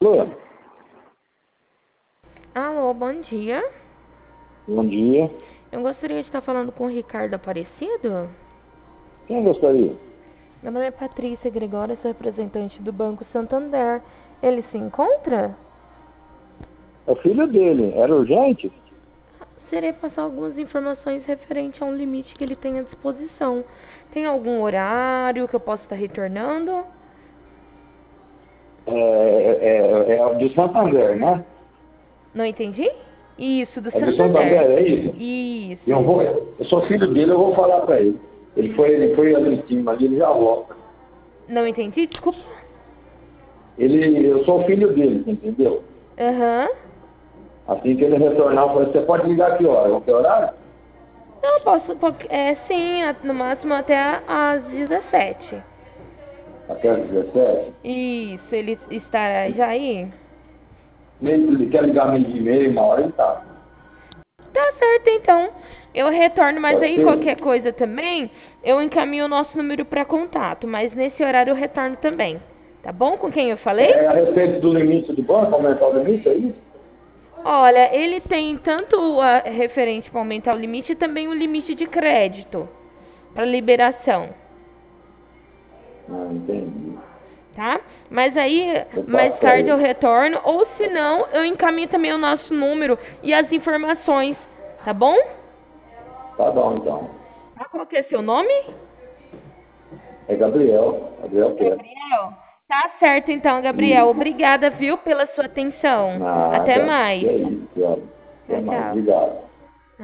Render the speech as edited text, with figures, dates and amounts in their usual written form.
Alô? Alô, bom dia. Bom dia. Eu gostaria de estar falando com o Ricardo Aparecido. Quem gostaria? Meu nome é Patrícia Gregório, sou representante do Banco Santander. Ele se encontra? É o filho dele. Era urgente? Serei passar algumas informações referente a um limite que ele tem à disposição. Tem algum horário que eu possa estar retornando? É o de Santander, né? Não entendi? Isso, do É do Santander, Santander. é isso? Isso. Eu sou filho dele, eu vou falar para ele. Ele foi ali em cima, ali, ele já volta. Não entendi? Desculpa. Eu sou o filho dele, entendeu? Aham. Assim que ele retornar, eu falei, você pode ligar que hora? Que horário? Eu posso, sim, no máximo até às 17. Até às 17. Isso, ele estará já aí? Ele quer ligar meio de meia, uma hora ele tá. Tá certo, então. Eu retorno, mas Pode aí ser? qualquer coisa também, eu encaminho o nosso número para contato, mas nesse horário eu retorno também. Tá bom? Com quem eu falei? É a respeito do limite do banco, aumentar o limite, é isso? Olha, ele tem tanto a referente para aumentar o limite e também o limite de crédito para liberação, Não, entendi. tá? Mas aí Eu mais passo para tarde eu ele. retorno, ou se não, eu encaminho também o nosso número e as informações, tá bom? Tá bom, então. Tá, qual que é seu nome? É Gabriel. Gabriel Quer. Gabriel. Tá certo então, Gabriel. Isso. Obrigada, viu, pela sua atenção. Até Nada. Que mais. é isso, Gabriel. Até Tchau, mais. tchau. Obrigado.